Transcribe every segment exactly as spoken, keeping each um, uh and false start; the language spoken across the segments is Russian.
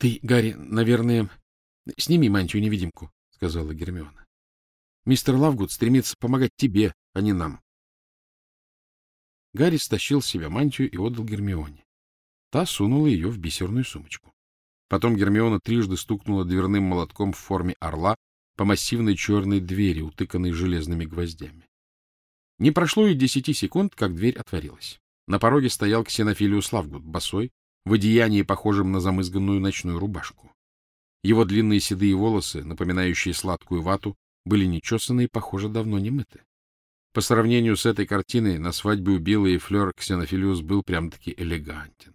Ты, Гарри, наверное, сними мантию-невидимку, — сказала Гермиона. Мистер Лавгуд стремится помогать тебе, а не нам. Гарри стащил с себя мантию и отдал Гермионе. Та сунула ее в бисерную сумочку. Потом Гермиона трижды стукнула дверным молотком в форме орла по массивной черной двери, утыканной железными гвоздями. Не прошло и десяти секунд, как дверь отворилась. На пороге стоял Ксенофилиус Лавгуд, босой, в одеянии, похожем на замызганную ночную рубашку. Его длинные седые волосы, напоминающие сладкую вату, были нечесаны и, похоже, давно не мыты. По сравнению с этой картиной на свадьбе у Билла и Флёр Ксенофилиус был прям-таки элегантен.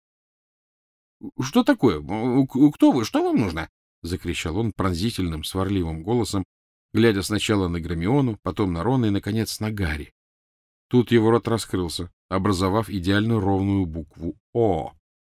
— Что такое? Кто вы? Что вам нужно? — закричал он пронзительным, сварливым голосом, глядя сначала на Гермиону, потом на Рона и, наконец, на Гарри. Тут его рот раскрылся, образовав идеально ровную букву «О».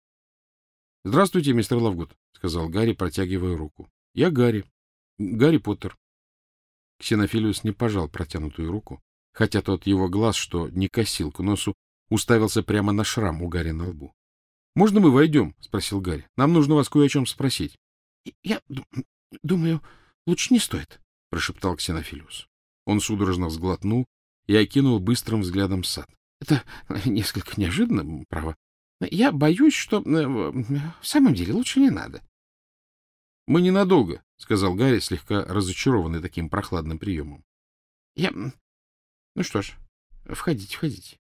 — Здравствуйте, мистер Лавгуд, — сказал Гарри, протягивая руку. — Я Гарри. Гарри Поттер. Ксенофилиус не пожал протянутую руку, хотя тот его глаз, что не косил к носу, уставился прямо на шрам у Гарри на лбу. — Можно мы войдем? — спросил Гарри. — Нам нужно вас кое о чем спросить. — Я думаю, лучше не стоит, — прошептал Ксенофилиус. Он судорожно взглотнул и окинул быстрым взглядом сад. — Это несколько неожиданно, право. Я боюсь, что в самом деле лучше не надо. — Мы ненадолго, — сказал Гарри, слегка разочарованный таким прохладным приемом. — Я... Ну что ж, входите, входите.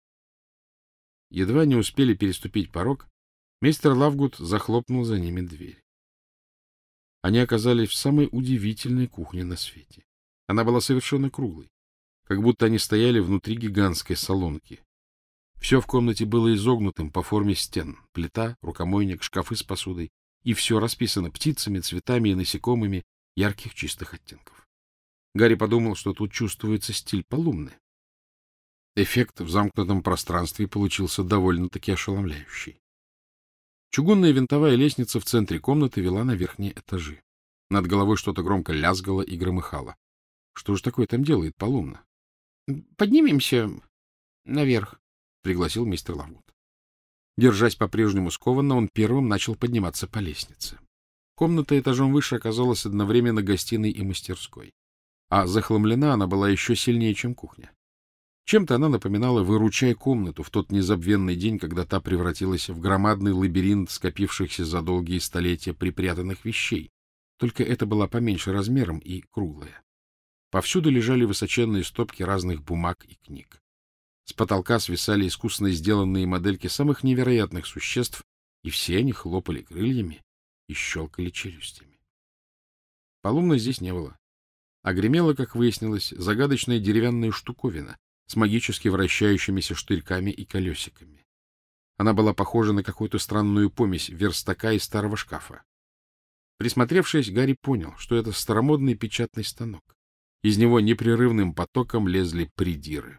Едва не успели переступить порог, мистер Лавгуд захлопнул за ними дверь. Они оказались в самой удивительной кухне на свете. Она была совершенно круглой, как будто они стояли внутри гигантской солонки. Все в комнате было изогнутым по форме стен. Плита, рукомойник, шкафы с посудой. И все расписано птицами, цветами и насекомыми ярких чистых оттенков. Гарри подумал, что тут чувствуется стиль Полумны. Эффект в замкнутом пространстве получился довольно-таки ошеломляющий. Чугунная винтовая лестница в центре комнаты вела на верхние этажи. Над головой что-то громко лязгало и громыхало. Что же такое там делает Полумна? — Поднимемся наверх, — пригласил мистер Лавгуд. Держась по-прежнему скованно, он первым начал подниматься по лестнице. Комната этажом выше оказалась одновременно гостиной и мастерской. А захламлена она была еще сильнее, чем кухня. Чем-то она напоминала «выручай комнату» в тот незабвенный день, когда та превратилась в громадный лабиринт скопившихся за долгие столетия припрятанных вещей. Только это была поменьше размером и круглая. Повсюду лежали высоченные стопки разных бумаг и книг. С потолка свисали искусно сделанные модельки самых невероятных существ, и все они хлопали крыльями и щелкали челюстями. Полумны здесь не было. А гремела, как выяснилось, загадочная деревянная штуковина с магически вращающимися штырьками и колесиками. Она была похожа на какую-то странную помесь верстака и старого шкафа. Присмотревшись, Гарри понял, что это старомодный печатный станок. Из него непрерывным потоком лезли придиры.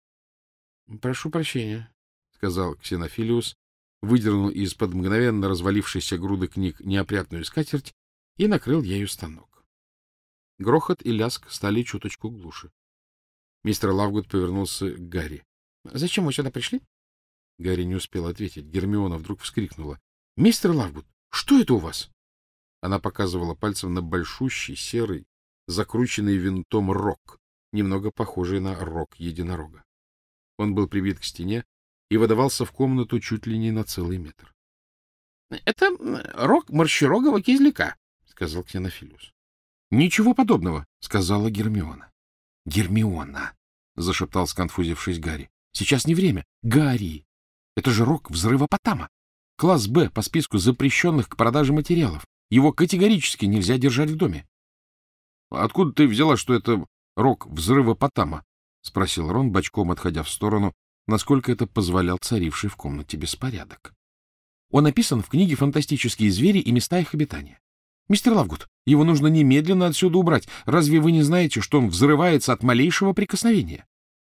— Прошу прощения, — сказал Ксенофилиус, выдернул из-под мгновенно развалившейся груды книг неопрятную скатерть и накрыл ею станок. Грохот и лязг стали чуточку глуше. Мистер Лавгуд повернулся к Гарри. — Зачем вы сюда пришли? Гарри не успел ответить. Гермиона вдруг вскрикнула. — Мистер Лавгуд, что это у вас? Она показывала пальцем на большущий, серый, закрученный винтом рог, немного похожий на рог единорога. Он был прибит к стене и выдавался в комнату чуть ли не на целый метр. — Это рог морщерогого кизляка, — сказал Ксенофилиус. — Ничего подобного, — сказала Гермиона. — Гермиона, — зашептал, сконфузившись Гарри. — Сейчас не время. Гарри! Это же рог взрывопотама. Класс Б по списку запрещенных к продаже материалов. Его категорически нельзя держать в доме. — Откуда ты взяла, что это рог взрывопотама? — спросил Рон, бочком отходя в сторону, насколько это позволял царивший в комнате беспорядок. Он описан в книге «Фантастические звери и места их обитания». Мистер Лавгуд, его нужно немедленно отсюда убрать. Разве вы не знаете, что он взрывается от малейшего прикосновения?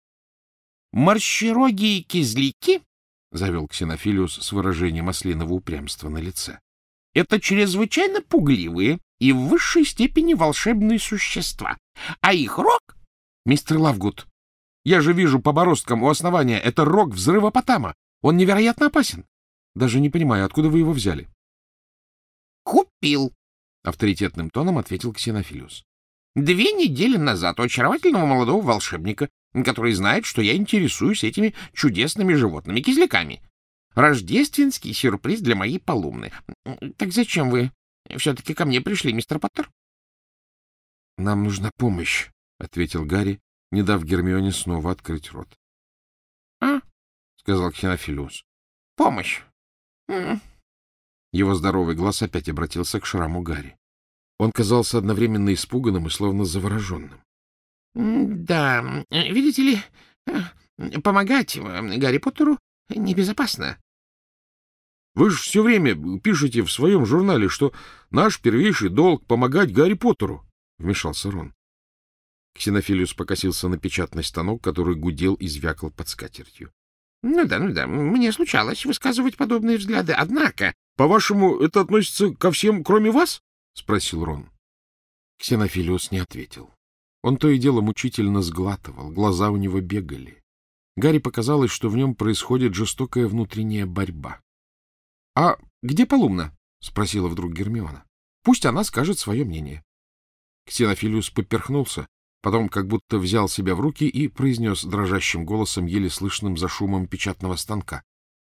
— Морщерогие кизляки, — завел Ксенофилиус с выражением ослиного упрямства на лице, — это чрезвычайно пугливые и в высшей степени волшебные существа. А их рог... — Мистер Лавгуд, я же вижу по бороздкам у основания, это рог взрывопотама. Он невероятно опасен. Даже не понимаю, откуда вы его взяли. — Купил, — авторитетным тоном ответил Ксенофилиус. — две недели назад у очаровательного молодого волшебника, который знает, что я интересуюсь этими чудесными животными, кизляками. Рождественский сюрприз для моей Полумны. Так зачем вы все-таки ко мне пришли, мистер Поттер? — Нам нужна помощь, — ответил Гарри, не дав Гермионе снова открыть рот. — А? — сказал Ксенофилиус. — Помощь. Его здоровый глаз опять обратился к шраму Гарри. Он казался одновременно испуганным и словно завороженным. — Да, видите ли, помогать Гарри Поттеру небезопасно. — Вы же все время пишете в своем журнале, что наш первейший долг — помогать Гарри Поттеру, — вмешался Рон. Ксенофилиус покосился на печатный станок, который гудел и звякал под скатертью. — Ну да, ну да, мне случалось высказывать подобные взгляды, однако... — По-вашему, это относится ко всем, кроме вас? — спросил Рон. Ксенофилиус не ответил. Он то и дело мучительно сглатывал, глаза у него бегали. Гарри показалось, что в нем происходит жестокая внутренняя борьба. — А где Полумна? — спросила вдруг Гермиона. — Пусть она скажет свое мнение. Ксенофилиус поперхнулся, потом как будто взял себя в руки и произнес дрожащим голосом, еле слышным за шумом печатного станка.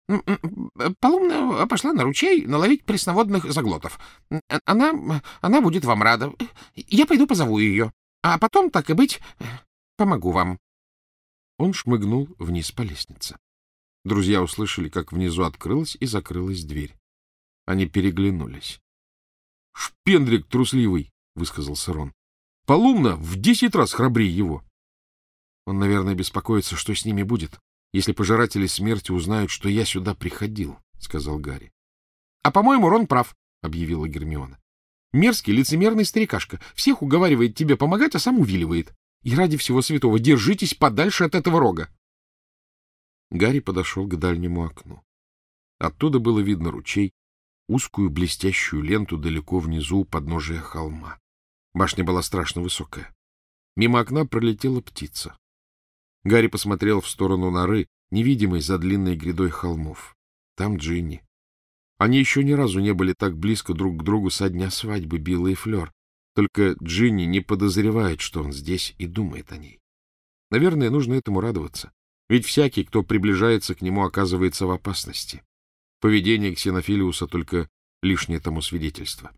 — Полумна пошла на ручей наловить пресноводных заглотов. Она, она будет вам рада. Я пойду позову ее. А потом, так и быть, помогу вам. Он шмыгнул вниз по лестнице. Друзья услышали, как внизу открылась и закрылась дверь. Они переглянулись. — Шпендрик трусливый, — высказался Рон. — Полумна в десять раз храбрее его. Он, наверное, беспокоится, что с ними будет, если пожиратели смерти узнают, что я сюда приходил, — сказал Гарри. — А, по-моему, Рон прав, — объявила Гермиона. — Мерзкий, лицемерный старикашка. Всех уговаривает тебе помогать, а сам увиливает. И ради всего святого держитесь подальше от этого рога. Гарри подошел к дальнему окну. Оттуда было видно ручей, узкую блестящую ленту далеко внизу у подножия холма. Башня была страшно высокая. Мимо окна пролетела птица. Гарри посмотрел в сторону норы, невидимой за длинной грядой холмов. Там Джинни. Они еще ни разу не были так близко друг к другу со дня свадьбы Билла и Флёр. Только Джинни не подозревает, что он здесь, и думает о ней. Наверное, нужно этому радоваться. Ведь всякий, кто приближается к нему, оказывается в опасности. Поведение Ксенофилиуса только лишнее тому свидетельство.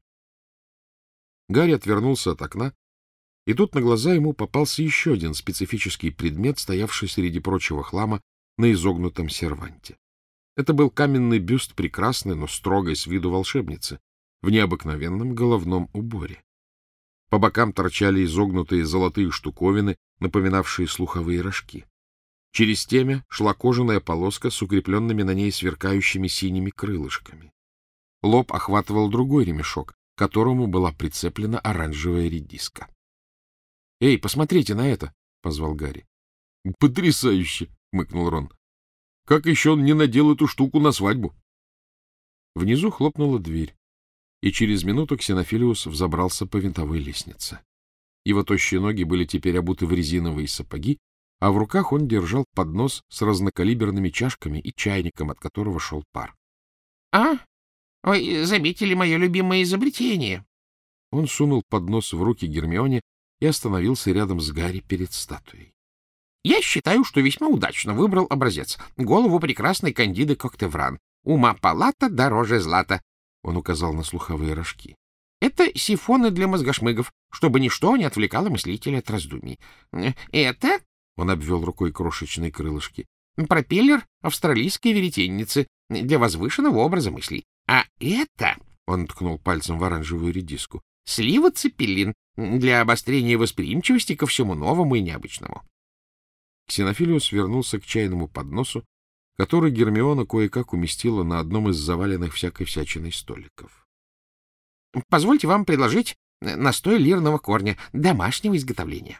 Гарри отвернулся от окна, и тут на глаза ему попался еще один специфический предмет, стоявший среди прочего хлама на изогнутом серванте. Это был каменный бюст прекрасной, но строгой с виду волшебницы в необыкновенном головном уборе. По бокам торчали изогнутые золотые штуковины, напоминавшие слуховые рожки. Через темя шла кожаная полоска с укрепленными на ней сверкающими синими крылышками. Лоб охватывал другой ремешок, к которому была прицеплена оранжевая редиска. — Эй, посмотрите на это! — позвал Гарри. — Потрясающе! — хмыкнул Рон. — Как еще он не надел эту штуку на свадьбу? Внизу хлопнула дверь, и через минуту Ксенофилиус взобрался по винтовой лестнице. Его тощие ноги были теперь обуты в резиновые сапоги, а в руках он держал поднос с разнокалиберными чашками и чайником, от которого шел пар. — А? Вы заметили мое любимое изобретение? Он сунул поднос в руки Гермионе и остановился рядом с Гарри перед статуей. — Я считаю, что весьма удачно выбрал образец. Голову прекрасной Кандиды Коктевран. Ума палата дороже злата. Он указал на слуховые рожки. Это сифоны для мозгошмыгов, чтобы ничто не отвлекало мыслителя от раздумий. Это... Он обвел рукой крошечные крылышки. Пропеллер австралийской веретенницы для возвышенного образа мыслей. А это... Он ткнул пальцем в оранжевую редиску. Слива цепелин для обострения восприимчивости ко всему новому и необычному. Ксенофилиус вернулся к чайному подносу, который Гермиона кое-как уместила на одном из заваленных всякой всячиной столиков. — Позвольте вам предложить настой лирного корня домашнего изготовления.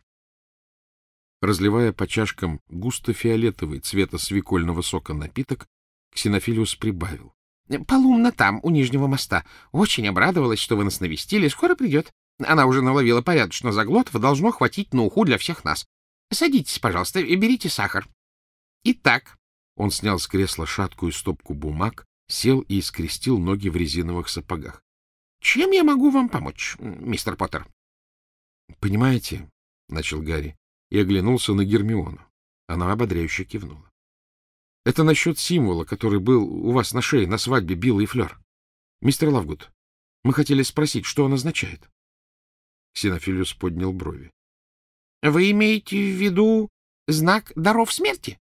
Разливая по чашкам густо-фиолетовый цвета свекольного сока напиток, Ксенофилиус прибавил. — Полумна там, у Нижнего моста. Очень обрадовалась, что вы нас навестили. Скоро придет. Она уже наловила порядочно заглотов, должно хватить на уху для всех нас. Садитесь, пожалуйста, и берите сахар. Итак... Он снял с кресла шаткую стопку бумаг, сел и скрестил ноги в резиновых сапогах. Чем я могу вам помочь, мистер Поттер? — Понимаете, — начал Гарри и оглянулся на Гермиону. Она ободряюще кивнула. — Это насчет символа, который был у вас на шее на свадьбе Билла и Флёр. Мистер Лавгуд, мы хотели спросить, что он означает. Ксенофилиус поднял брови. — Вы имеете в виду знак даров смерти?